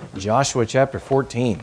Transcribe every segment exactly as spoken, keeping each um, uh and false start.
Joshua chapter fourteen.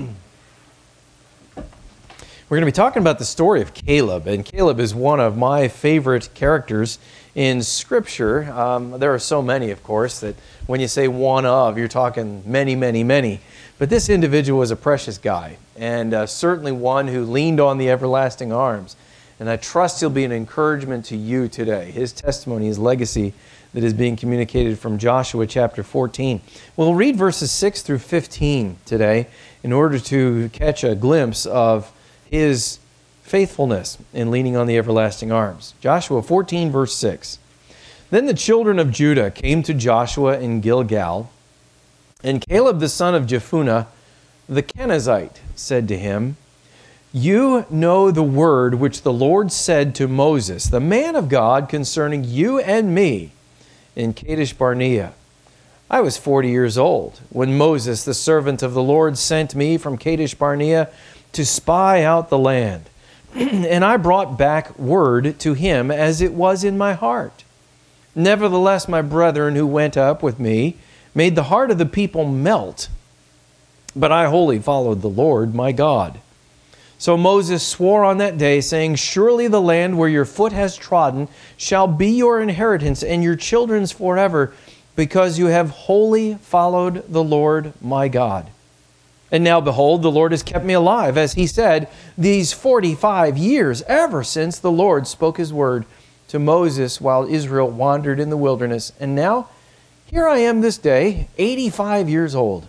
We're going to be talking about the story of Caleb, and Caleb is one of my favorite characters in Scripture. Um, there are so many, of course, that when you say one of, you're talking many, many, many. But this individual was a precious guy, and uh, certainly one who leaned on the everlasting arms. And I trust he'll be an encouragement to you today. His testimony, his legacy that is being communicated from Joshua chapter fourteen. We'll read verses six through fifteen today in order to catch a glimpse of his faithfulness in leaning on the everlasting arms. Joshua fourteen, verse six. Then the children of Judah came to Joshua in Gilgal, and Caleb the son of Jephunneh, the Kenizzite, said to him, "You know the word which the Lord said to Moses, the man of God, concerning you and me in Kadesh Barnea. I was forty years old when Moses, the servant of the Lord, sent me from Kadesh Barnea to spy out the land. And I brought back word to him as it was in my heart. Nevertheless, my brethren who went up with me made the heart of the people melt, but I wholly followed the Lord my God. So Moses swore on that day, saying, Surely the land where your foot has trodden shall be your inheritance and your children's forever, because you have wholly followed the Lord my God. And now, behold, the Lord has kept me alive, as he said, these forty-five years, ever since the Lord spoke his word to Moses while Israel wandered in the wilderness. And now, here I am this day, eighty-five years old.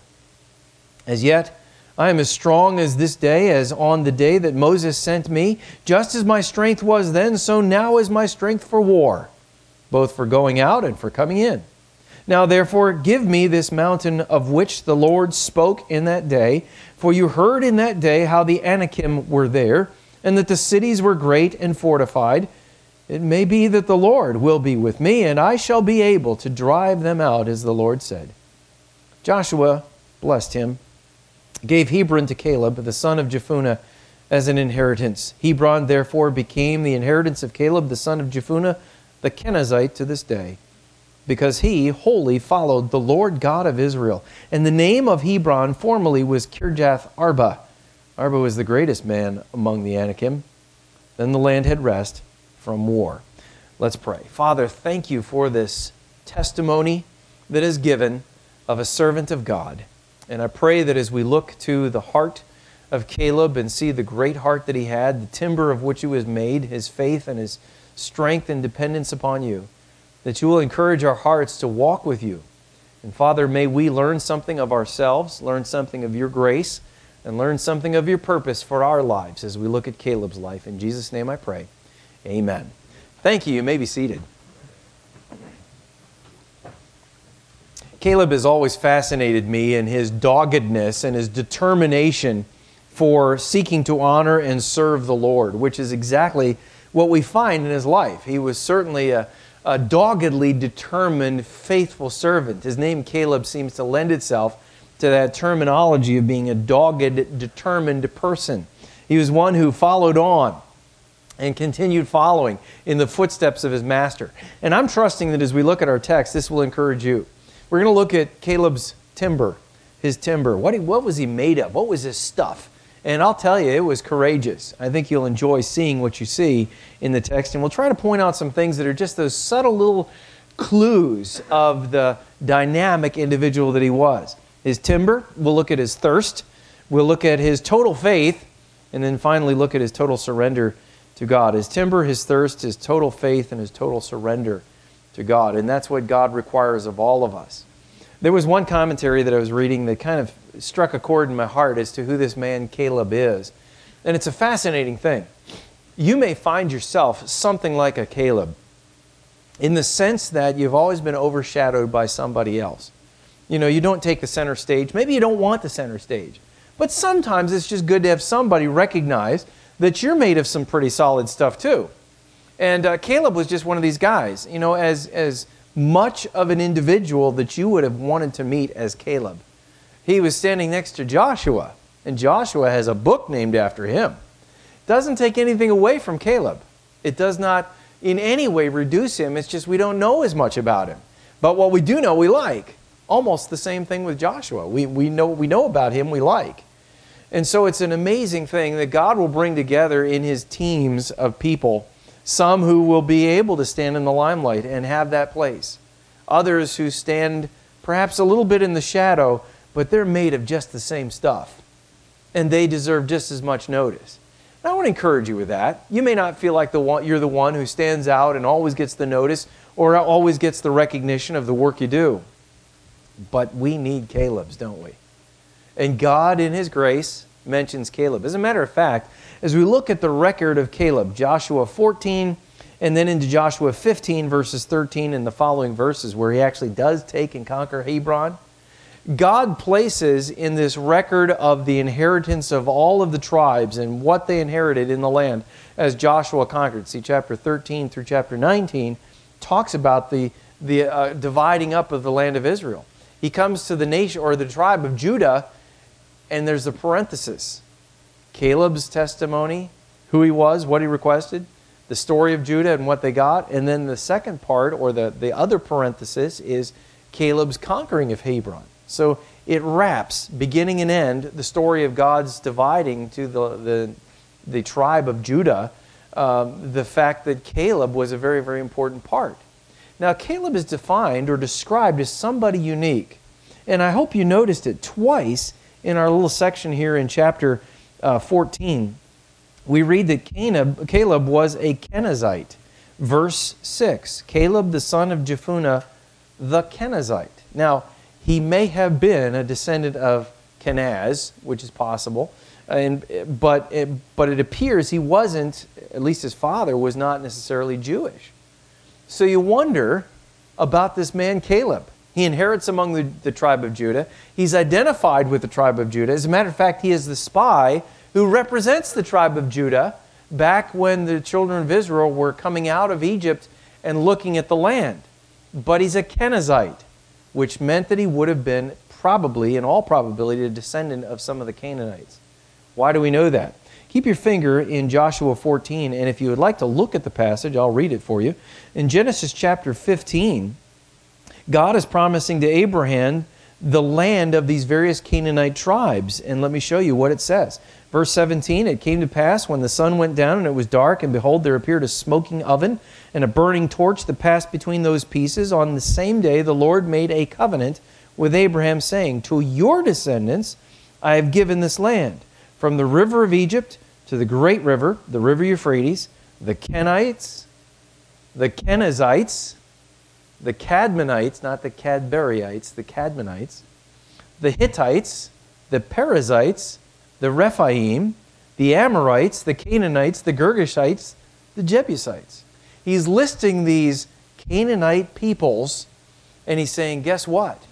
As yet, I am as strong as this day as on the day that Moses sent me. Just as my strength was then, so now is my strength for war, both for going out and for coming in. Now therefore give me this mountain of which the Lord spoke in that day, for you heard in that day how the Anakim were there, and that the cities were great and fortified. It may be that the Lord will be with me, and I shall be able to drive them out, as the Lord said." Joshua blessed him, gave Hebron to Caleb, the son of Jephunneh, as an inheritance. Hebron therefore became the inheritance of Caleb, the son of Jephunneh, the Kenizzite, to this day, because he wholly followed the Lord God of Israel. And the name of Hebron formerly was Kirjath Arba. Arba was the greatest man among the Anakim. Then the land had rest from war. Let's pray. Father, thank you for this testimony that is given of a servant of God. And I pray that as we look to the heart of Caleb and see the great heart that he had, the timber of which he was made, his faith and his strength and dependence upon you, that you will encourage our hearts to walk with you. And Father, may we learn something of ourselves, learn something of your grace, and learn something of your purpose for our lives as we look at Caleb's life. In Jesus' name I pray. Amen. Thank you. You may be seated. Caleb has always fascinated me in his doggedness and his determination for seeking to honor and serve the Lord, which is exactly what we find in his life. He was certainly a, a doggedly determined, faithful servant. His name, Caleb, seems to lend itself to that terminology of being a dogged, determined person. He was one who followed on and continued following in the footsteps of his master. And I'm trusting that as we look at our text, this will encourage you. We're going to look at Caleb's timber, his timber. What, he, what was he made of? What was his stuff? And I'll tell you, it was courageous. I think you'll enjoy seeing what you see in the text. And we'll try to point out some things that are just those subtle little clues of the dynamic individual that he was. His timber, we'll look at his thirst, we'll look at his total faith, and then finally look at his total surrender to God. His timber, his thirst, his total faith, and his total surrender to God. And that's what God requires of all of us. There was one commentary that I was reading that kind of struck a chord in my heart as to who this man Caleb is. And it's a fascinating thing. You may find yourself something like a Caleb in the sense that you've always been overshadowed by somebody else. You know, you don't take the center stage. Maybe you don't want the center stage. But sometimes it's just good to have somebody recognize that you're made of some pretty solid stuff too. And uh, Caleb was just one of these guys, you know, as, as much of an individual that you would have wanted to meet as Caleb. He was standing next to Joshua, and Joshua has a book named after him. Doesn't take anything away from Caleb. It does not in any way reduce him. It's just we don't know as much about him. But what we do know we like. almost the same thing with Joshua. We, we, know, we know about him, we like. And so it's an amazing thing that God will bring together in His teams of people, some who will be able to stand in the limelight and have that place. Others who stand perhaps a little bit in the shadow, but they're made of just the same stuff. And they deserve just as much notice. And I want to encourage you with that. You may not feel like the one, you're the one who stands out and always gets the notice or always gets the recognition of the work you do. But we need Caleb's, don't we? And God, in His grace, mentions Caleb. As a matter of fact, as we look at the record of Caleb, Joshua fourteen, and then into Joshua fifteen, verses thirteen, and the following verses, where he actually does take and conquer Hebron, God places in this record of the inheritance of all of the tribes and what they inherited in the land as Joshua conquered. See, chapter thirteen through chapter nineteen talks about the, the uh, dividing up of the land of Israel. He comes to the nation or the tribe of Judah, and there's a parenthesis. Caleb's testimony, who he was, what he requested, the story of Judah and what they got, and then the second part, or the, the other parenthesis, is Caleb's conquering of Hebron. So it wraps, beginning and end, the story of God's dividing to the, the, the tribe of Judah, um, the fact that Caleb was a very, very important part. Now, Caleb is defined or described as somebody unique. And I hope you noticed it twice in our little section here in chapter uh, fourteen. We read that Caleb, Caleb was a Kenizzite. Verse six, Caleb the son of Jephunneh the Kenizzite. Now, he may have been a descendant of Kenaz, which is possible, and, but, it, but it appears he wasn't, at least his father, was not necessarily Jewish. So you wonder about this man Caleb. He inherits among the, the tribe of Judah. He's identified with the tribe of Judah. As a matter of fact, he is the spy who represents the tribe of Judah back when the children of Israel were coming out of Egypt and looking at the land. But he's a Kenizzite, which meant that he would have been probably, in all probability, a descendant of some of the Canaanites. Why do we know that? Keep your finger in Joshua fourteen, and if you would like to look at the passage, I'll read it for you. In Genesis chapter fifteen, God is promising to Abraham the land of these various Canaanite tribes. And let me show you what it says. Verse seventeen, it came to pass when the sun went down and it was dark, and behold, there appeared a smoking oven and a burning torch that passed between those pieces. On the same day the Lord made a covenant with Abraham, saying, to your descendants I have given this land, from the river of Egypt to the great river, the river Euphrates, the Kenites, the Kenizzites, the Cadmonites, not the Cadbaryites, the Cadmonites, the Hittites, the Perizzites, the Rephaim, the Amorites, the Canaanites, the Girgashites, the Jebusites. He's listing these Canaanite peoples, and he's saying, guess what?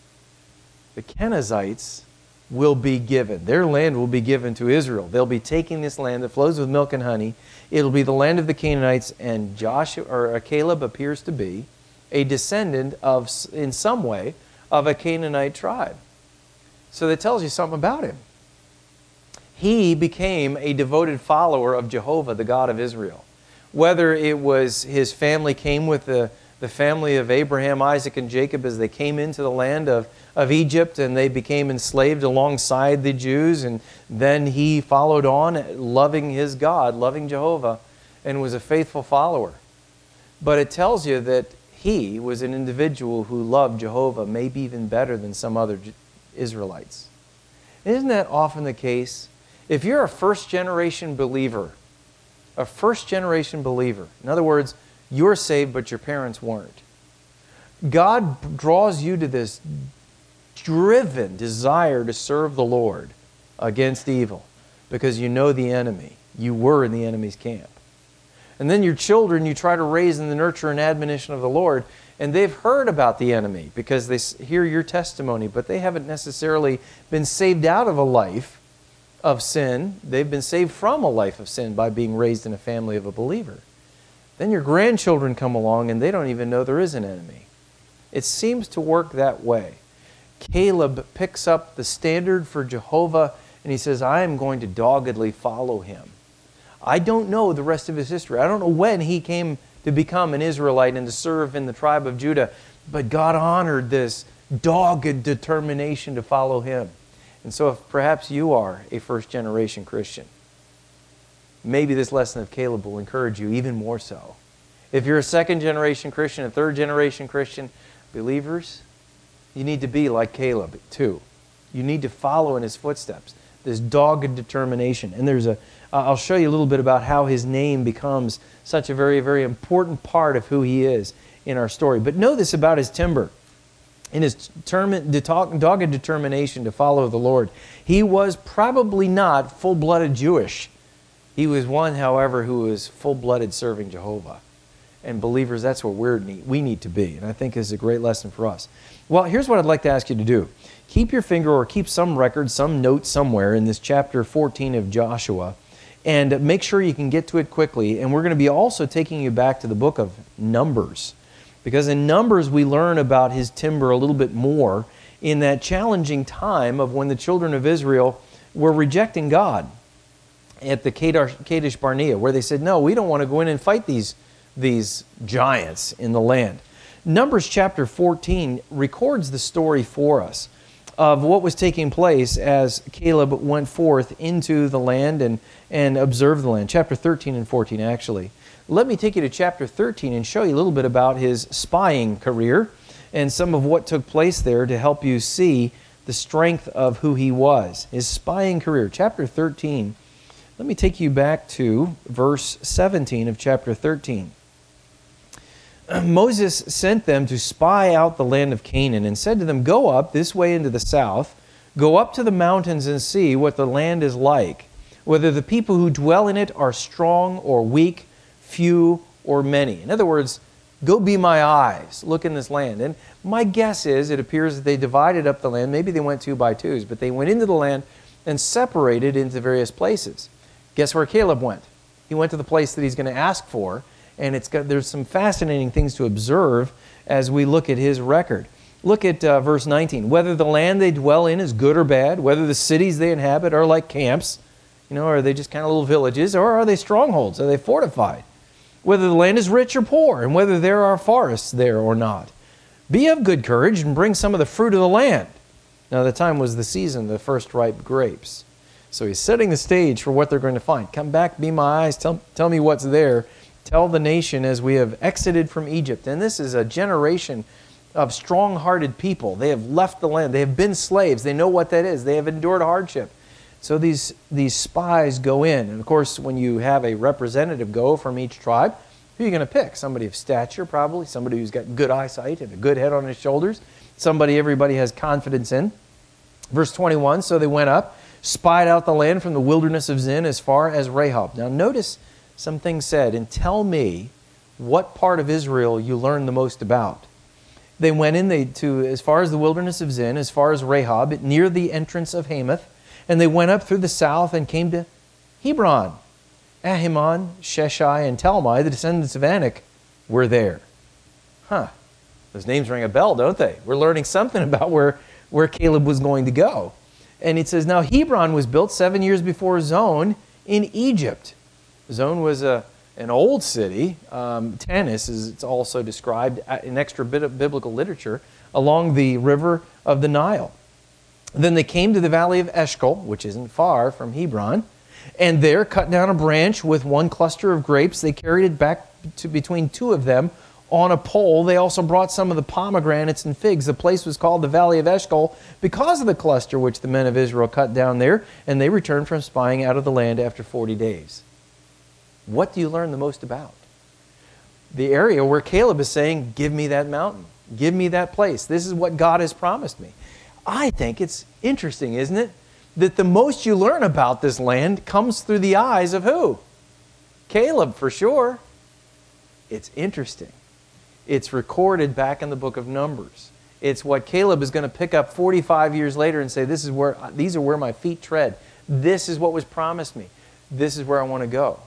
The Kenizzites will be given. Their land will be given to Israel. They'll be taking this land that flows with milk and honey. It'll be the land of the Canaanites, and Joshua or Caleb appears to be a descendant of, in some way, of a Canaanite tribe. So that tells you something about him. He became a devoted follower of Jehovah, the God of Israel. Whether it was his family came with the, the family of Abraham, Isaac, and Jacob as they came into the land of, of Egypt and they became enslaved alongside the Jews, and then he followed on loving his God, loving Jehovah, and was a faithful follower. But it tells you that he was an individual who loved Jehovah maybe even better than some other Israelites. Isn't that often the case? If you're a first-generation believer, a first-generation believer, in other words, you're saved but your parents weren't, God draws you to this driven desire to serve the Lord against evil because you know the enemy. You were in the enemy's camp. And then your children you try to raise in the nurture and admonition of the Lord, and they've heard about the enemy because they hear your testimony, but they haven't necessarily been saved out of a life of sin. They've been saved from a life of sin by being raised in a family of a believer. Then your grandchildren come along and they don't even know there is an enemy. It seems to work that way. Caleb picks up the standard for Jehovah and he says, I am going to doggedly follow him. I don't know the rest of his history. I don't know when he came to become an Israelite and to serve in the tribe of Judah, but God honored this dogged determination to follow him. And so if perhaps you are a first-generation Christian, maybe this lesson of Caleb will encourage you even more so. If you're a second-generation Christian, a third-generation Christian, believers, you need to be like Caleb too. You need to follow in his footsteps, this dogged determination. And there's a, uh, I'll show you a little bit about how his name becomes such a very, very important part of who he is in our story. But know this about his timber. In his determin- dogged determination to follow the Lord, he was probably not full-blooded Jewish. He was one, however, who was full-blooded serving Jehovah. And believers, that's what we're need, we need to be. And I think is a great lesson for us. Well, here's what I'd like to ask you to do. Keep your finger or keep some record, some note somewhere in this chapter fourteen of Joshua. And make sure you can get to it quickly. And we're going to be also taking you back to the book of Numbers. Because in Numbers, we learn about his timber a little bit more in that challenging time of when the children of Israel were rejecting God at the Kadesh Barnea, where they said, no, we don't want to go in and fight these, these giants in the land. Numbers chapter fourteen records the story for us of what was taking place as Caleb went forth into the land and, and observed the land. Chapter thirteen and fourteen, actually. Let me take you to chapter thirteen and show you a little bit about his spying career and some of what took place there to help you see the strength of who he was. His spying career. Chapter thirteen. Let me take you back to verse seventeen of chapter thirteen. Moses sent them to spy out the land of Canaan and said to them, go up this way into the south, go up to the mountains and see what the land is like, whether the people who dwell in it are strong or weak, few or many. In other words, go be my eyes, look in this land. And my guess is it appears that they divided up the land. Maybe they went two by twos, but they went into the land and separated into various places. Guess where Caleb went? He went to the place that he's going to ask for. And it's got, there's some fascinating things to observe as we look at his record. Look at uh, verse nineteen. Whether the land they dwell in is good or bad, whether the cities they inhabit are like camps, you know, are they just kind of little villages, or are they strongholds? Are they fortified? Whether the land is rich or poor, and whether there are forests there or not. Be of good courage and bring some of the fruit of the land. Now the time was the season of the first ripe grapes. So he's setting the stage for what they're going to find. Come back, be my eyes, tell, tell me what's there. Tell the nation as we have exited from Egypt. And this is a generation of strong-hearted people. They have left the land. They have been slaves. They know what that is. They have endured hardship. So these, these spies go in. And of course, when you have a representative go from each tribe, who are you going to pick? Somebody of stature, probably. Somebody who's got good eyesight and a good head on his shoulders. Somebody everybody has confidence in. Verse twenty-one, so they went up, spied out the land from the wilderness of Zin as far as Rehob. Now notice some things said, and tell me what part of Israel you learned the most about. They went in they, to as far as the wilderness of Zin, as far as Rehob, near the entrance of Hamath, and they went up through the south and came to Hebron. Ahiman, Sheshai, and Talmai, the descendants of Anak, were there. Huh. Those names ring a bell, don't they? We're learning something about where, where Caleb was going to go. And it says, now Hebron was built seven years before Zon in Egypt. Zon was a, an old city. Um, Tanis is it's also described in extra bit of biblical literature along the river of the Nile. Then they came to the valley of Eshcol, which isn't far from Hebron, and there cut down a branch with one cluster of grapes. They carried it back to between two of them on a pole. They also brought some of the pomegranates and figs. The place was called the Valley of Eshcol because of the cluster which the men of Israel cut down there, and they returned from spying out of the land after forty days. What do you learn the most about? The area where Caleb is saying, give me that mountain. Give me that place. This is what God has promised me. I think it's interesting, isn't it? That the most you learn about this land comes through the eyes of who? Caleb, for sure. It's interesting. It's recorded back in the book of Numbers. It's what Caleb is going to pick up forty-five years later and say, this is where, these are where my feet tread. This is what was promised me. This is where I want to go.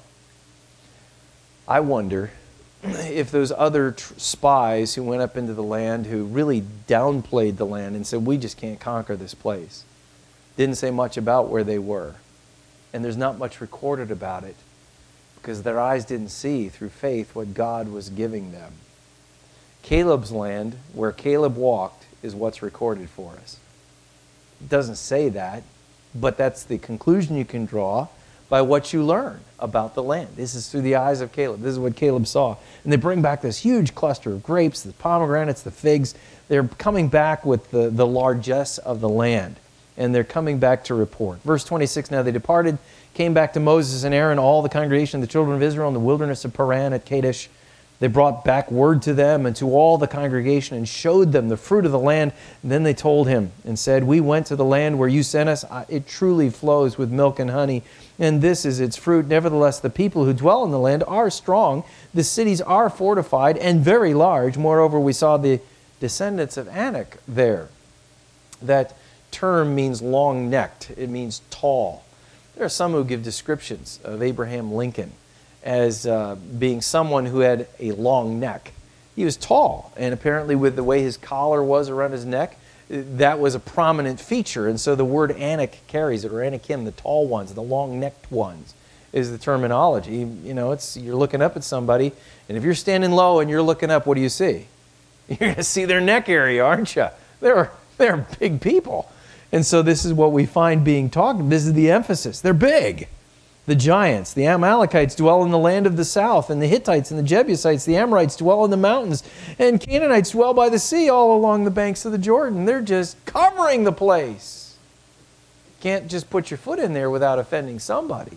I wonder if those other tr- spies who went up into the land, who really downplayed the land and said, we just can't conquer this place, didn't say much about where they were. And there's not much recorded about it because their eyes didn't see through faith what God was giving them. Caleb's land, where Caleb walked, is what's recorded for us. It doesn't say that, but that's the conclusion you can draw by what you learn about the land. This is through the eyes of Caleb. This is what Caleb saw. And they bring back this huge cluster of grapes, the pomegranates, the figs. They're coming back with the, the largesse of the land. And they're coming back to report. Verse twenty-six, now they departed, came back to Moses and Aaron, all the congregation of the children of Israel in the wilderness of Paran at Kadesh. They brought back word to them and to all the congregation and showed them the fruit of the land. And then they told him and said, we went to the land where you sent us. It truly flows with milk and honey, and this is its fruit. Nevertheless, the people who dwell in the land are strong. The cities are fortified and very large. Moreover, we saw the descendants of Anak there. That term means long-necked. It means tall. There are some who give descriptions of Abraham Lincoln as uh, being someone who had a long neck. He was tall, and apparently with the way his collar was around his neck, that was a prominent feature. And so the word Anak carries it, or Anakim, the tall ones, the long-necked ones, is the terminology. You know, it's you're looking up at somebody, and if you're standing low and you're looking up, what do you see? You're going to see their neck area, aren't you? They're, they're big people. And so this is what we find being talked. This is the emphasis. They're big. The giants, the Amalekites dwell in the land of the south, and the Hittites and the Jebusites, the Amorites dwell in the mountains, and Canaanites dwell by the sea all along the banks of the Jordan. They're just covering the place. Can't just put your foot in there without offending somebody.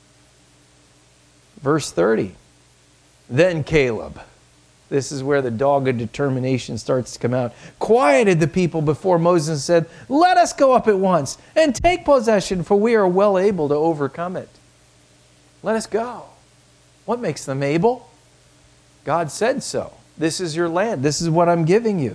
Verse thirty, then Caleb, this is where the dogged determination starts to come out, quieted the people before Moses and said, let us go up at once and take possession, for we are well able to overcome it. Let us go. What makes them able? God said so. This is your land. This is what I'm giving you.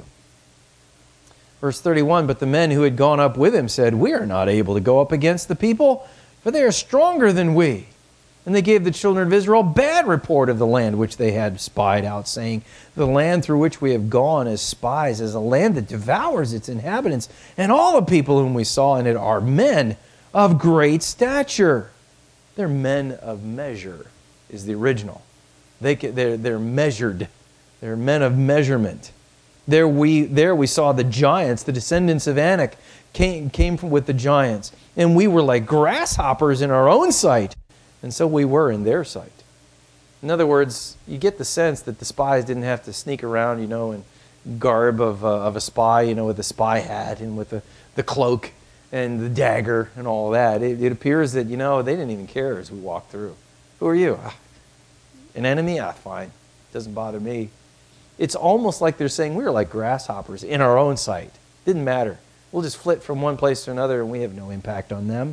Verse thirty-one, but the men who had gone up with him said, we are not able to go up against the people, for they are stronger than we. And they gave the children of Israel bad report of the land which they had spied out, saying, the land through which we have gone as spies is a land that devours its inhabitants, and all the people whom we saw in it are men of great stature. They're men of measure, is the original. They, they're, they're measured. They're men of measurement. There we, there we saw the giants, the descendants of Anak, came, came from with the giants. And we were like grasshoppers in our own sight. And so we were in their sight. In other words, you get the sense that the spies didn't have to sneak around, you know, in garb of, uh, of a spy, you know, with a spy hat and with the, the cloak and the dagger and all that. It, it appears that, you know, they didn't even care as we walked through. Who are you? Ah, an enemy? Ah, fine. Doesn't bother me. It's almost like they're saying we were like grasshoppers in our own sight. Didn't matter. We'll just flit from one place to another and we have no impact on them.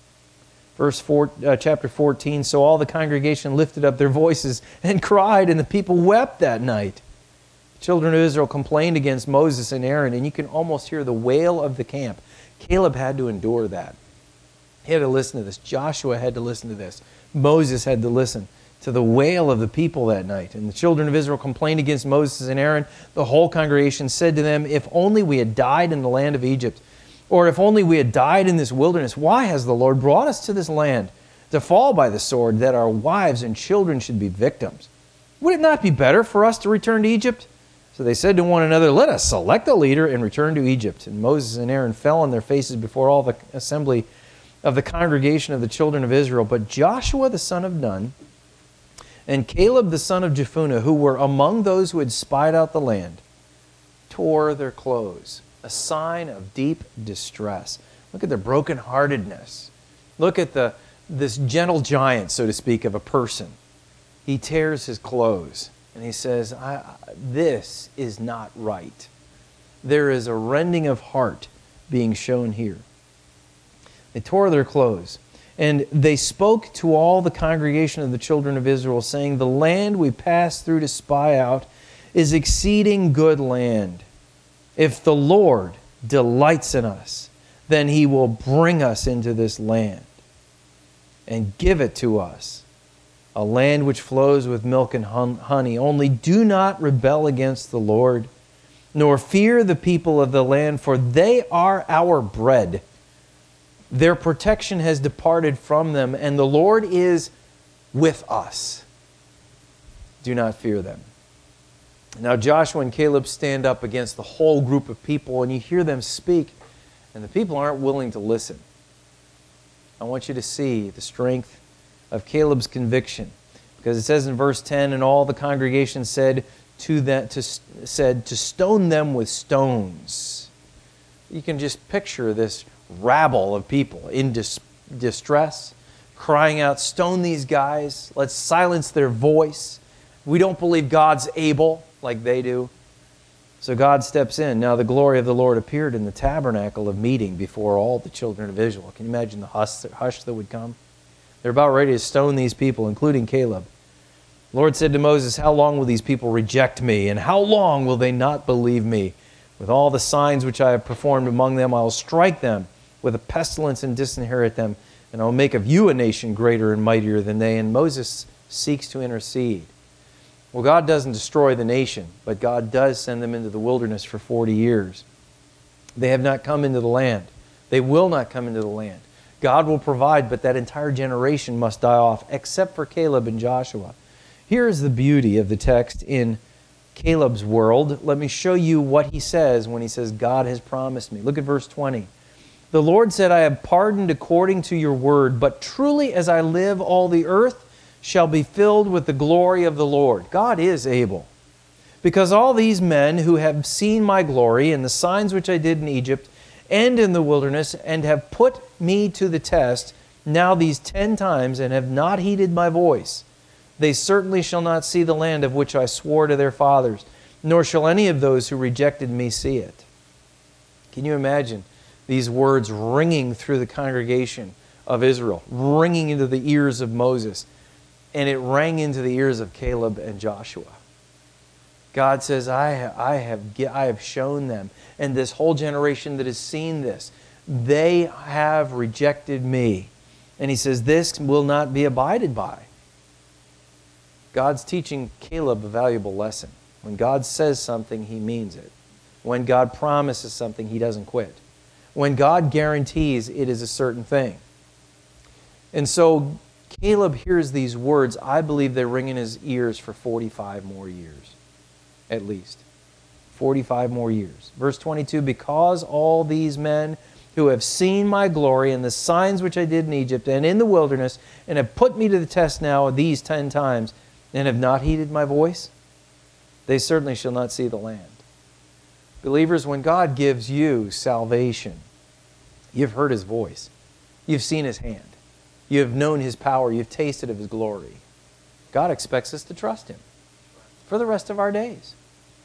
Verse four, uh, chapter fourteen, so all the congregation lifted up their voices and cried, and the people wept that night. The children of Israel complained against Moses and Aaron, and you can almost hear the wail of the camp. Caleb had to endure that. He had to listen to this. Joshua had to listen to this. Moses had to listen to the wail of the people that night. And the children of Israel complained against Moses and Aaron. The whole congregation said to them, if only we had died in the land of Egypt, or if only we had died in this wilderness, why has the Lord brought us to this land to fall by the sword, that our wives and children should be victims? Would it not be better for us to return to Egypt? So they said to one another, let us select a leader and return to Egypt. And Moses and Aaron fell on their faces before all the assembly of the congregation of the children of Israel. But Joshua the son of Nun and Caleb the son of Jephunneh, who were among those who had spied out the land, tore their clothes, a sign of deep distress. Look at their brokenheartedness. Look at the this gentle giant, so to speak, of a person. He tears his clothes. And he says, I, this is not right. There is a rending of heart being shown here. They tore their clothes. And they spoke to all the congregation of the children of Israel, saying, the land we passed through to spy out is exceeding good land. If the Lord delights in us, then he will bring us into this land and give it to us, a land which flows with milk and honey. Only do not rebel against the Lord, nor fear the people of the land, for they are our bread. Their protection has departed from them, and the Lord is with us. Do not fear them. Now Joshua and Caleb stand up against the whole group of people, and you hear them speak, and the people aren't willing to listen. I want you to see the strength of Caleb's conviction, because it says in verse ten, and all the congregation said to that to said to stone them with stones. You can just picture this rabble of people in dis- distress, crying out, "Stone these guys! Let's silence their voice. We don't believe God's able like they do." So God steps in. Now the glory of the Lord appeared in the tabernacle of meeting before all the children of Israel. Can you imagine the hush, hush that would come? They're about ready to stone these people, including Caleb. The Lord said to Moses, "How long will these people reject me? And how long will they not believe me? With all the signs which I have performed among them, I will strike them with a pestilence and disinherit them. And I will make of you a nation greater and mightier than they." And Moses seeks to intercede. Well, God doesn't destroy the nation, but God does send them into the wilderness for forty years. They have not come into the land. They will not come into the land. God will provide, but that entire generation must die off, except for Caleb and Joshua. Here is the beauty of the text in Caleb's world. Let me show you what he says when he says, "God has promised me." Look at verse twenty. "The Lord said, I have pardoned according to your word, but truly as I live, all the earth shall be filled with the glory of the Lord." God is able. "Because all these men who have seen my glory and the signs which I did in Egypt and in the wilderness, and have put me to the test now these ten times, and have not heeded my voice, they certainly shall not see the land of which I swore to their fathers, nor shall any of those who rejected me see it." Can you imagine these words ringing through the congregation of Israel, ringing into the ears of Moses? And it rang into the ears of Caleb and Joshua. God says, I, I, have, I have shown them, and this whole generation that has seen this, they have rejected me. And he says, this will not be abided by. God's teaching Caleb a valuable lesson. When God says something, he means it. When God promises something, he doesn't quit. When God guarantees, it is a certain thing. And so Caleb hears these words. I believe they ring in his ears for forty-five more years, at least. forty-five more years. Verse twenty-two, "Because all these men who have seen my glory and the signs which I did in Egypt and in the wilderness, and have put me to the test now these ten times, and have not heeded my voice, they certainly shall not see the land." Believers, when God gives you salvation, you've heard his voice. You've seen his hand. You have known his power. You've tasted of his glory. God expects us to trust him for the rest of our days.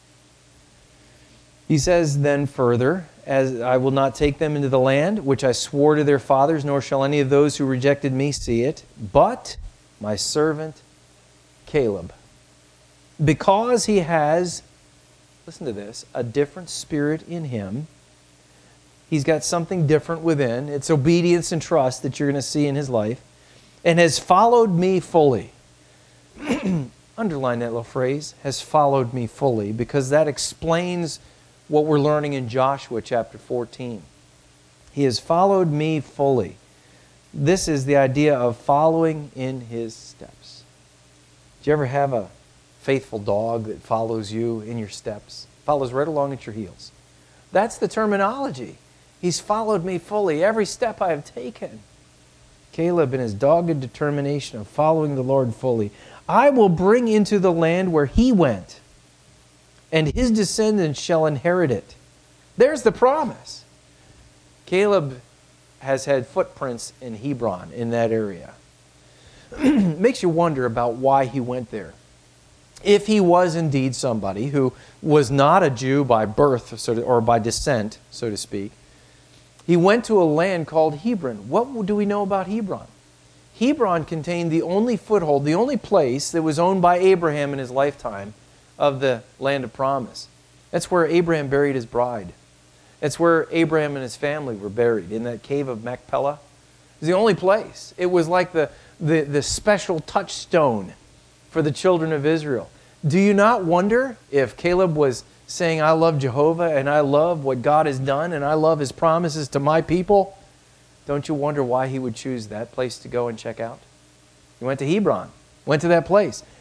He says then further, "As I will not take them into the land which I swore to their fathers, nor shall any of those who rejected me see it, but my servant Caleb, because he has," listen to this, "a different spirit in him." He's got something different within. It's obedience and trust that you're going to see in his life. "And has followed me fully." Underline that little phrase, "has followed me fully," because that explains what we're learning in Joshua chapter fourteen. He has followed me fully. This is the idea of following in his steps. Do you ever have a faithful dog that follows you in your steps? Follows right along at your heels. That's the terminology. He's followed me fully, every step I have taken. Caleb, in his dogged determination of following the Lord fully, "I will bring into the land where he went, and his descendants shall inherit it." There's the promise. Caleb has had footprints in Hebron, in that area. Makes you wonder about why he went there. If he was indeed somebody who was not a Jew by birth so to, or by descent, so to speak, he went to a land called Hebron. What do we know about Hebron? Hebron contained the only foothold, the only place that was owned by Abraham in his lifetime of the land of promise. That's where Abraham buried his bride. That's where Abraham and his family were buried, in that cave of Machpelah. It was the only place. It was like the, the, the special touchstone for the children of Israel. Do you not wonder if Caleb was saying, "I love Jehovah and I love what God has done and I love his promises to my people"? Don't you wonder why he would choose that place to go and check out? He went to Hebron, went to that place.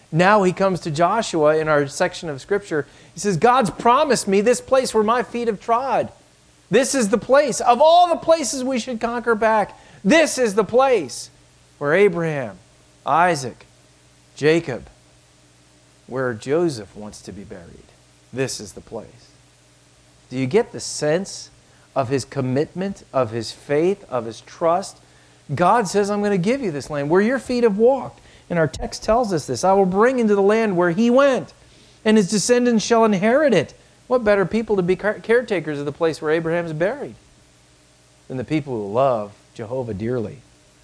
Now he comes to Joshua in our section of Scripture. He says, God's promised me this place where my feet have trod. This is the place. Of all the places we should conquer back, this is the place where Abraham, Isaac, Jacob, where Joseph wants to be buried. This is the place. Do you get the sense of his commitment, of his faith, of his trust? God says, I'm going to give you this land where your feet have walked. And our text tells us this. I will bring into the land where he went, and his descendants shall inherit it. What better people to be caretakers of the place where Abraham is buried than the people who love Jehovah dearly?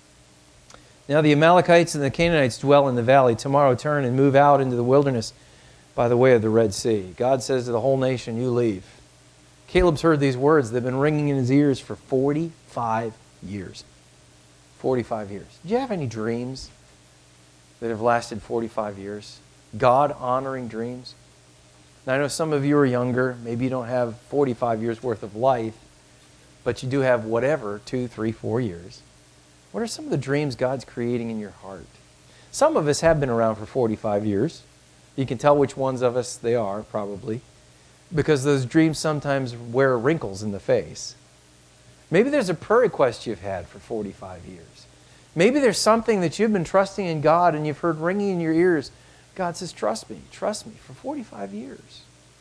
Now the Amalekites and the Canaanites dwell in the valley. Tomorrow turn and move out into the wilderness by the way of the Red Sea. God says to the whole nation, you leave. Caleb's heard these words. They've been ringing in his ears for forty-five years. forty-five years. Do you have any dreams that have lasted forty-five years? God-honoring dreams? Now, I know some of you are younger. Maybe you don't have forty-five years worth of life, but you do have whatever, two, three, four years. What are some of the dreams God's creating in your heart? Some of us have been around for forty-five years. You can tell which ones of us they are, probably, because those dreams sometimes wear wrinkles in the face. Maybe there's a prayer request you've had for forty-five years. Maybe there's something that you've been trusting in God and you've heard ringing in your ears. God says, trust me, trust me, for forty-five years.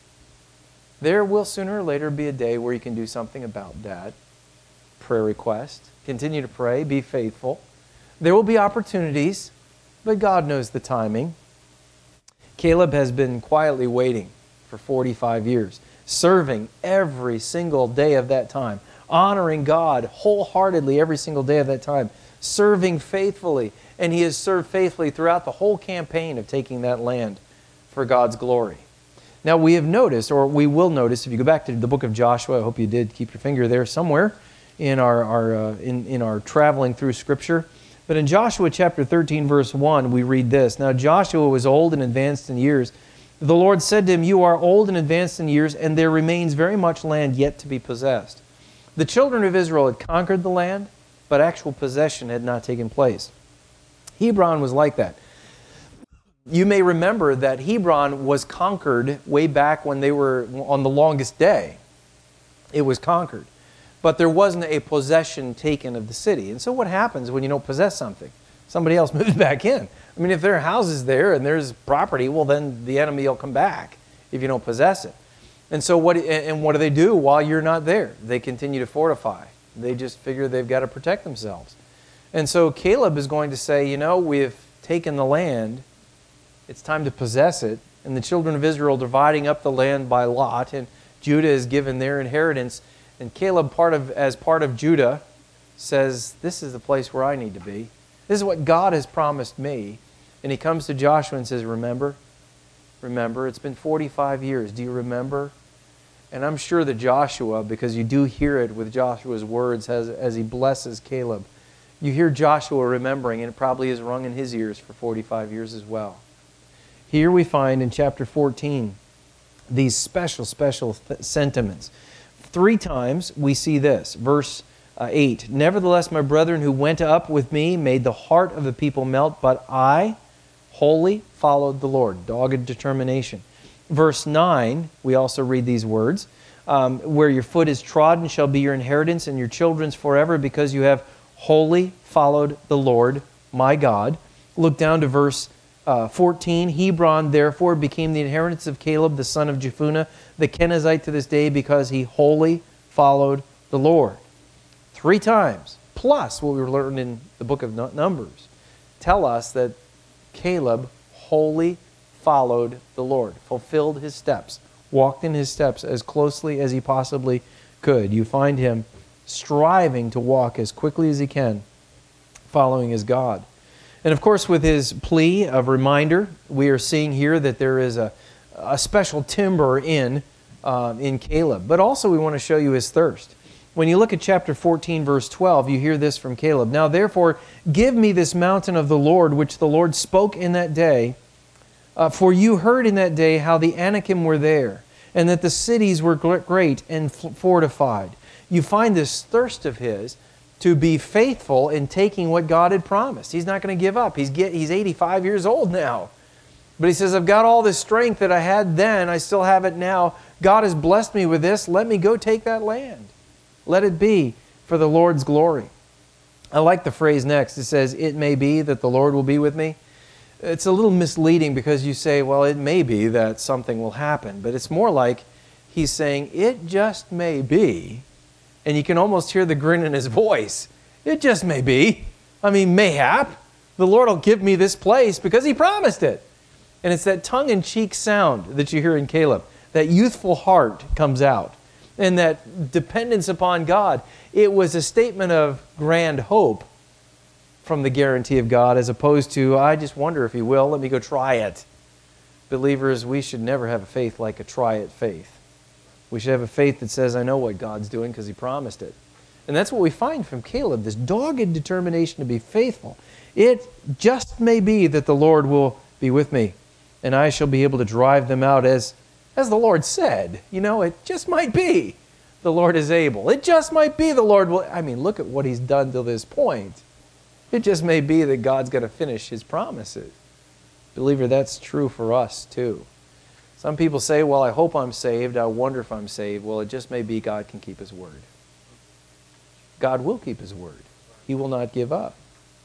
There will sooner or later be a day where you can do something about that prayer request. Continue to pray, be faithful. There will be opportunities, but God knows the timing. Caleb has been quietly waiting for forty-five years, serving every single day of that time, honoring God wholeheartedly every single day of that time, serving faithfully, and he has served faithfully throughout the whole campaign of taking that land for God's glory. Now we have noticed, or we will notice, if you go back to the book of Joshua, I hope you did keep your finger there somewhere in our, our uh, in, in our traveling through Scripture. But in Joshua chapter thirteen, verse one, we read this. Now Joshua was old and advanced in years. The Lord said to him, you are old and advanced in years, and there remains very much land yet to be possessed. The children of Israel had conquered the land, but actual possession had not taken place. Hebron was like that. You may remember that Hebron was conquered way back when they were on the longest day. It was conquered. But there wasn't a possession taken of the city. And so what happens when you don't possess something? Somebody else moves back in. I mean, if there are houses there and there's property, well, then the enemy will come back if you don't possess it. And so what, and what do they do while you're not there? They continue to fortify. They just figure they've got to protect themselves. And so Caleb is going to say, you know, we've taken the land. It's time to possess it. And the children of Israel dividing up the land by lot. And Judah is given their inheritance. And Caleb, part of, as part of Judah, says, this is the place where I need to be. This is what God has promised me. And he comes to Joshua and says, remember? Remember, it's been forty-five years. Do you remember? And I'm sure that Joshua, because you do hear it with Joshua's words as, as he blesses Caleb, you hear Joshua remembering, and it probably is rung in his ears for forty-five years as well. Here we find in chapter fourteen these special, special th- sentiments. Three times we see this. Verse uh, eight, nevertheless, my brethren who went up with me made the heart of the people melt, but I wholly followed the Lord. Dogged determination. Verse nine, we also read these words, um, where your foot is trodden shall be your inheritance and your children's forever, because you have wholly followed the Lord, my God. Look down to verse uh, fourteen. Hebron, therefore, became the inheritance of Caleb, the son of Jephunneh, the Kenizzite, to this day, because he wholly followed the Lord. Three times, plus what we learned in the book of Numbers, tell us that Caleb wholly followed the Lord, fulfilled his steps, walked in his steps as closely as he possibly could. You find him striving to walk as quickly as he can, following his God. And of course, with his plea of reminder, we are seeing here that there is a, a special timber in, uh, in Caleb. But also we want to show you his thirst. When you look at chapter fourteen, verse twelve, you hear this from Caleb. Now therefore, give me this mountain of the Lord, which the Lord spoke in that day. Uh, for you heard in that day how the Anakim were there, and that the cities were great and fortified. You find this thirst of his to be faithful in taking what God had promised. He's not going to give up. He's, get, he's eighty-five years old now. But he says, I've got all this strength that I had then. I still have it now. God has blessed me with this. Let me go take that land. Let it be for the Lord's glory. I like the phrase next. It says, it may be that the Lord will be with me. It's a little misleading because you say, well, it may be that something will happen. But it's more like he's saying, it just may be. And you can almost hear the grin in his voice. It just may be. I mean, mayhap. The Lord will give me this place because he promised it. And it's that tongue-in-cheek sound that you hear in Caleb. That youthful heart comes out. And that dependence upon God. It was a statement of grand hope from the guarantee of God, as opposed to, I just wonder if he will, let me go try it. Believers, we should never have a faith like a try-it faith. We should have a faith that says, I know what God's doing because he promised it. And that's what we find from Caleb, this dogged determination to be faithful. It just may be that the Lord will be with me, and I shall be able to drive them out as, as the Lord said. You know, it just might be the Lord is able. It just might be the Lord will. I mean, look at what he's done to this point. It just may be that God's going to finish his promises. Believer, that's true for us too. Some people say, well, I hope I'm saved. I wonder if I'm saved. Well, it just may be God can keep his word. God will keep his word. He will not give up.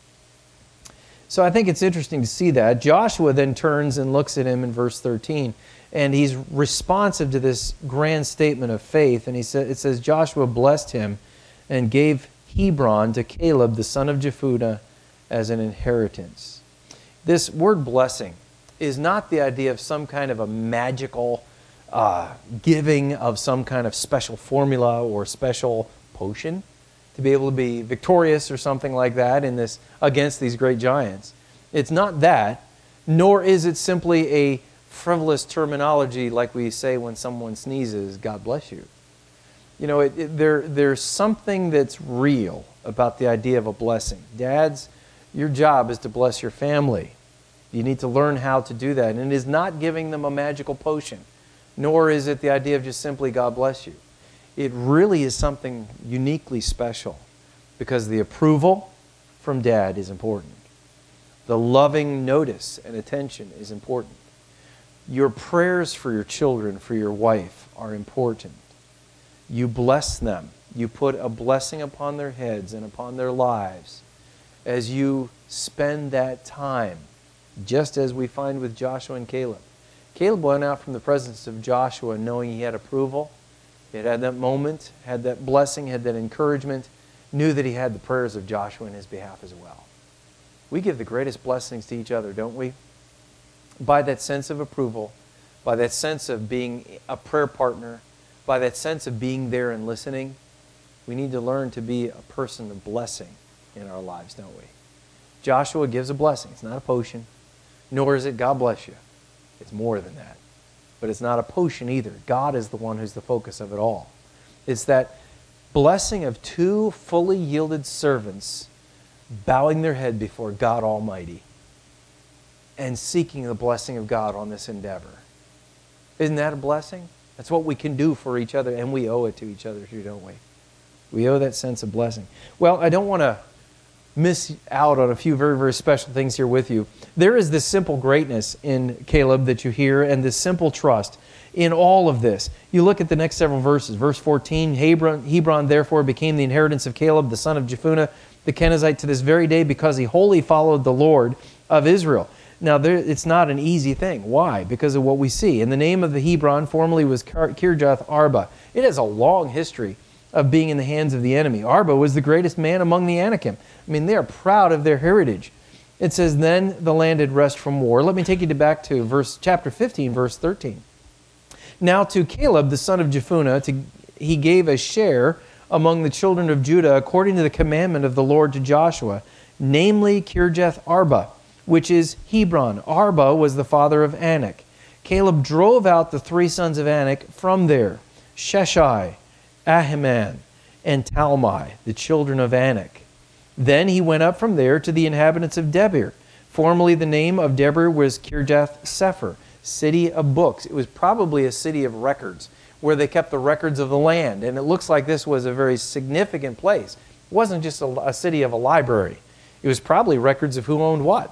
So I think it's interesting to see that. Joshua then turns and looks at him in verse thirteen, and he's responsive to this grand statement of faith. And he sa- it says, Joshua blessed him and gave Hebron to Caleb, the son of Jephunneh, as an inheritance. This word blessing is not the idea of some kind of a magical uh, giving of some kind of special formula or special potion to be able to be victorious or something like that in this against these great giants. It's not that, nor is it simply a frivolous terminology like we say when someone sneezes, God bless you. You know, it, it, there, there's something that's real about the idea of a blessing. Dads, your job is to bless your family. You need to learn how to do that. And it is not giving them a magical potion, nor is it the idea of just simply God bless you. It really is something uniquely special because the approval from Dad is important. The loving notice and attention is important. Your prayers for your children, for your wife, are important. You bless them. You put a blessing upon their heads and upon their lives as you spend that time, just as we find with Joshua and Caleb. Caleb went out from the presence of Joshua knowing he had approval. He had had that moment, had that blessing, had that encouragement, knew that he had the prayers of Joshua in his behalf as well. We give the greatest blessings to each other, don't we? By that sense of approval, by that sense of being a prayer partner, by that sense of being there and listening. We need to learn to be a person of blessing in our lives, don't we? Joshua gives a blessing. It's not a potion, nor is it God bless you. It's more than that. But it's not a potion either. God is the one who's the focus of it all. It's that blessing of two fully yielded servants bowing their head before God Almighty and seeking the blessing of God on this endeavor. Isn't that a blessing? That's what we can do for each other, and we owe it to each other too, don't we? We owe that sense of blessing. Well, I don't want to miss out on a few very, very special things here with you. There is this simple greatness in Caleb that you hear, and this simple trust in all of this. You look at the next several verses. Verse fourteen, Hebron, Hebron therefore became the inheritance of Caleb, the son of Jephunneh, the Kenizzite, to this very day, because he wholly followed the Lord of Israel. Now, there, it's not an easy thing. Why? Because of what we see. And the name of the Hebron formerly was Kirjath Arba. It has a long history of being in the hands of the enemy. Arba was the greatest man among the Anakim. I mean, they are proud of their heritage. It says, then the land had rest from war. Let me take you to back to verse chapter fifteen, verse thirteen. Now to Caleb, the son of Jephunneh, to, he gave a share among the children of Judah according to the commandment of the Lord to Joshua, namely Kirjath Arba, which is Hebron. Arba was the father of Anak. Caleb drove out the three sons of Anak from there, Sheshai, Ahiman, and Talmai, the children of Anak. Then he went up from there to the inhabitants of Debir. Formerly the name of Debir was Kirjath Sepher, city of books. It was probably a city of records, where they kept the records of the land. And it looks like this was a very significant place. It wasn't just a, a city of a library. It was probably records of who owned what.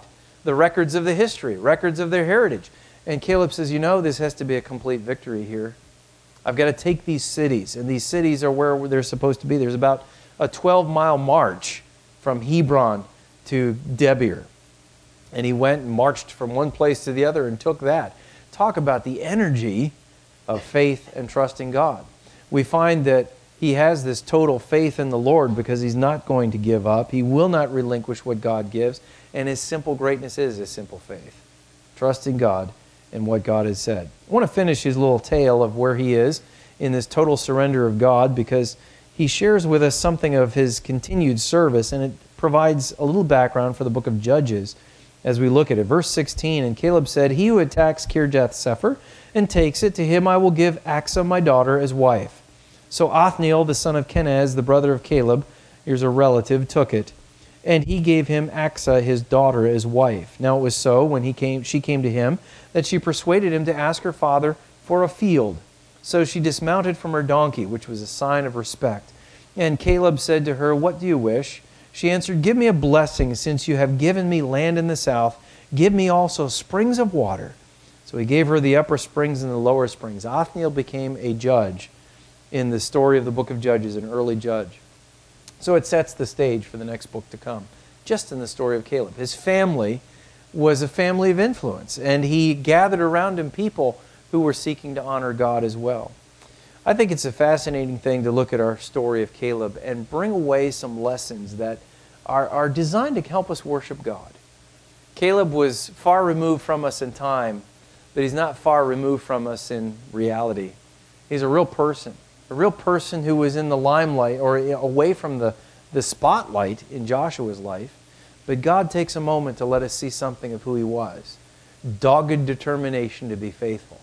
the records of the history, records of their heritage. And Caleb says, you know, this has to be a complete victory here. I've got to take these cities, and these cities are where they're supposed to be. There's about a twelve-mile march from Hebron to Debir. And he went and marched from one place to the other and took that. Talk about the energy of faith and trusting God. We find that he has this total faith in the Lord because he's not going to give up. He will not relinquish what God gives. And his simple greatness is his simple faith. Trusting God and what God has said. I want to finish his little tale of where he is in this total surrender of God because he shares with us something of his continued service, and it provides a little background for the book of Judges as we look at it. Verse sixteen, and Caleb said, he who attacks Kirjath-Sepher and takes it, to him I will give Achsah my daughter as wife. So Othniel, the son of Kenaz, the brother of Caleb, here's a relative, took it, and he gave him Achsah his daughter as wife. Now it was so, when he came, she came to him, that she persuaded him to ask her father for a field. So she dismounted from her donkey, which was a sign of respect. And Caleb said to her, what do you wish? She answered, give me a blessing, since you have given me land in the south. Give me also springs of water. So he gave her the upper springs and the lower springs. Othniel became a judge in the story of the book of Judges, an early judge. So it sets the stage for the next book to come, just in the story of Caleb. His family was a family of influence, and he gathered around him people who were seeking to honor God as well. I think it's a fascinating thing to look at our story of Caleb and bring away some lessons that are, are designed to help us worship God. Caleb was far removed from us in time, but he's not far removed from us in reality. He's a real person, a real person who was in the limelight or away from the, the spotlight in Joshua's life. But God takes a moment to let us see something of who he was. Dogged determination to be faithful.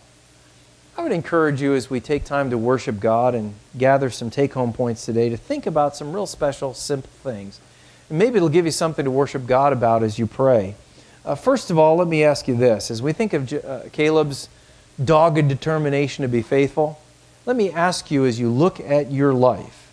I would encourage you as we take time to worship God and gather some take-home points today to think about some real special, simple things. And maybe it'll give you something to worship God about as you pray. Uh, first of all, let me ask you this. As we think of J- uh, Caleb's dogged determination to be faithful, let me ask you as you look at your life,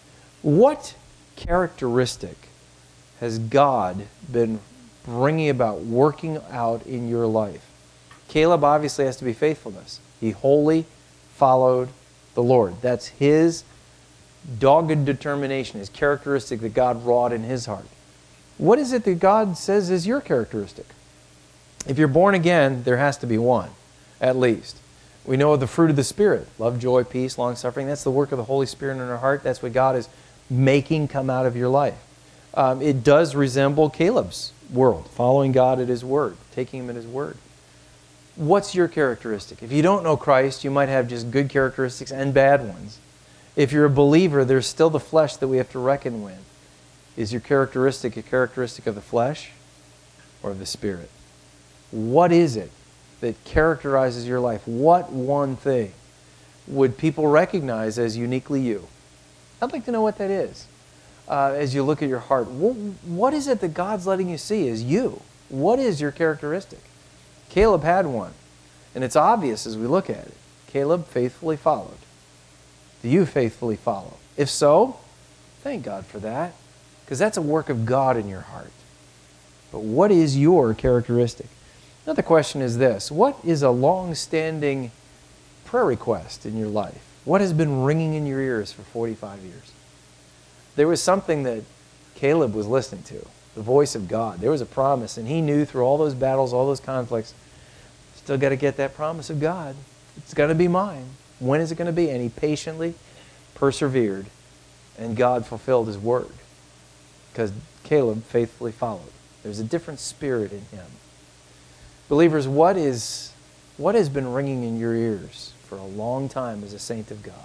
what characteristic has God been bringing about, working out in your life? Caleb obviously has to be faithfulness. He wholly followed the Lord. That's his dogged determination, his characteristic that God wrought in his heart. What is it that God says is your characteristic? If you're born again, there has to be one, at least. We know of the fruit of the Spirit, love, joy, peace, long-suffering. That's the work of the Holy Spirit in our heart. That's what God is making come out of your life. Um, it does resemble Caleb's world, following God at his word, taking him at his word. What's your characteristic? If you don't know Christ, you might have just good characteristics and bad ones. If you're a believer, there's still the flesh that we have to reckon with. Is your characteristic a characteristic of the flesh or of the Spirit? What is it that characterizes your life? What one thing would people recognize as uniquely you? I'd like to know what that is. Uh, as you look at your heart, what, what is it that God's letting you see as you? What is your characteristic? Caleb had one, and it's obvious as we look at it. Caleb faithfully followed. Do you faithfully follow? If so, thank God for that, because that's a work of God in your heart. But what is your characteristic? Another question is this. What is a long-standing prayer request in your life? What has been ringing in your ears for forty-five years? There was something that Caleb was listening to, the voice of God. There was a promise, and he knew through all those battles, all those conflicts, still got to get that promise of God. It's going to be mine. When is it going to be? And he patiently persevered, and God fulfilled his word because Caleb faithfully followed. There's a different spirit in him. Believers, what is what has been ringing in your ears for a long time as a saint of God?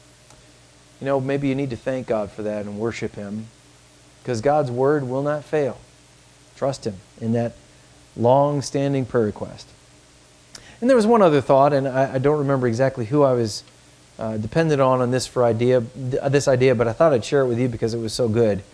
You know, maybe you need to thank God for that and worship him, because God's word will not fail. Trust him in that long-standing prayer request. And there was one other thought, and I, I don't remember exactly who I was uh, dependent on on this for idea, this idea, but I thought I'd share it with you because it was so good.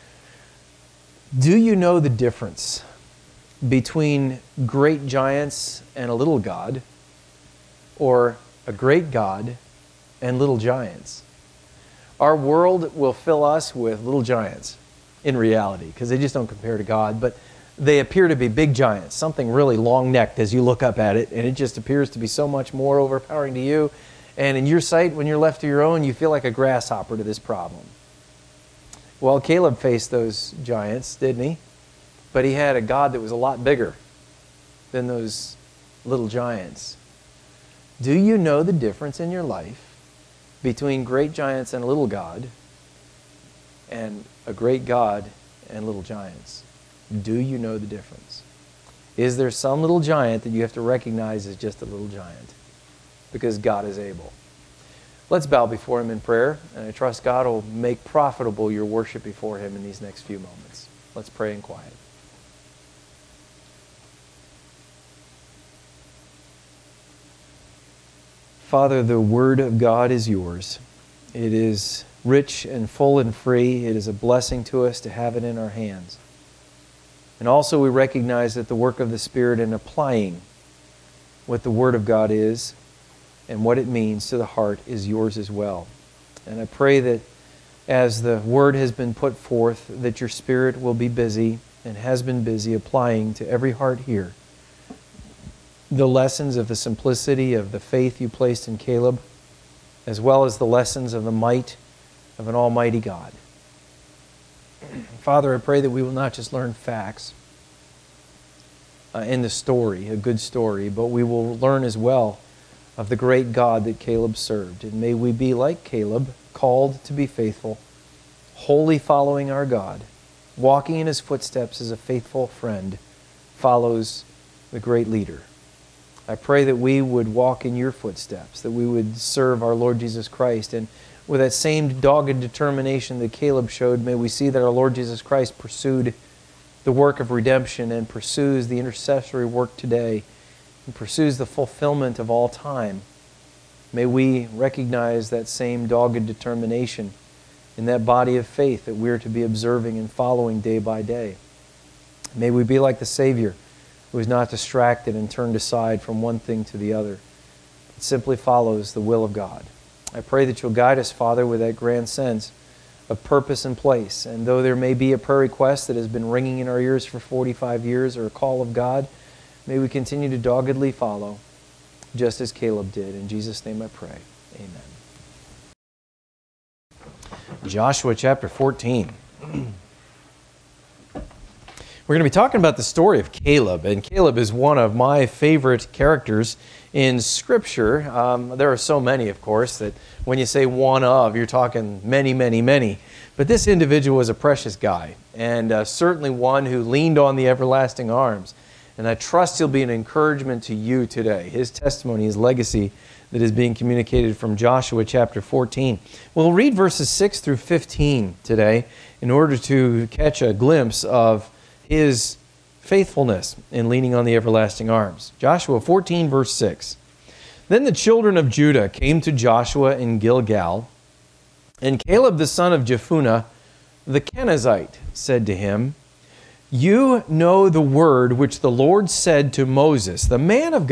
Do you know the difference between great giants and a little God, or a great God and little giants? Our world will fill us with little giants in reality, because they just don't compare to God. But they appear to be big giants, something really long-necked as you look up at it, and it just appears to be so much more overpowering to you. And in your sight, when you're left to your own, you feel like a grasshopper to this problem. Well, Caleb faced those giants, didn't he? But he had a God that was a lot bigger than those little giants. Do you know the difference in your life between great giants and a little God and a great God and little giants? Do you know the difference? Is there some little giant that you have to recognize as just a little giant? Because God is able. Let's bow before Him in prayer, and I trust God will make profitable your worship before Him in these next few moments. Let's pray in quiet. Father, the Word of God is yours. It is rich and full and free. It is a blessing to us to have it in our hands. And also we recognize that the work of the Spirit in applying what the Word of God is and what it means to the heart is yours as well. And I pray that as the Word has been put forth, that your Spirit will be busy and has been busy applying to every heart here the lessons of the simplicity of the faith you placed in Caleb, as well as the lessons of the might of an almighty God. Father, I pray that we will not just learn facts uh, in the story, a good story, but we will learn as well of the great God that Caleb served. And may we be like Caleb, called to be faithful, wholly following our God, walking in His footsteps as a faithful friend follows the great leader. I pray that we would walk in your footsteps, that we would serve our Lord Jesus Christ. And with that same dogged determination that Caleb showed, may we see that our Lord Jesus Christ pursued the work of redemption and pursues the intercessory work today and pursues the fulfillment of all time. May we recognize that same dogged determination in that body of faith that we are to be observing and following day by day. May we be like the Savior, who is not distracted and turned aside from one thing to the other, but simply follows the will of God. I pray that you'll guide us, Father, with that grand sense of purpose and place. And though there may be a prayer request that has been ringing in our ears for forty-five years or a call of God, may we continue to doggedly follow, just as Caleb did. In Jesus' name I pray. Amen. Joshua chapter fourteen. We're going to be talking about the story of Caleb, and Caleb is one of my favorite characters in Scripture. Um, there are so many, of course, that when you say one of, you're talking many, many, many. But this individual was a precious guy, and uh, certainly one who leaned on the everlasting arms. And I trust he'll be an encouragement to you today. His testimony, his legacy that is being communicated from Joshua chapter fourteen. We'll read verses six through fifteen today in order to catch a glimpse of his faithfulness in leaning on the everlasting arms. Joshua fourteen, verse six. Then the children of Judah came to Joshua in Gilgal, and Caleb the son of Jephunneh, the Kenizzite, said to him, "You know the word which the Lord said to Moses, the man of God,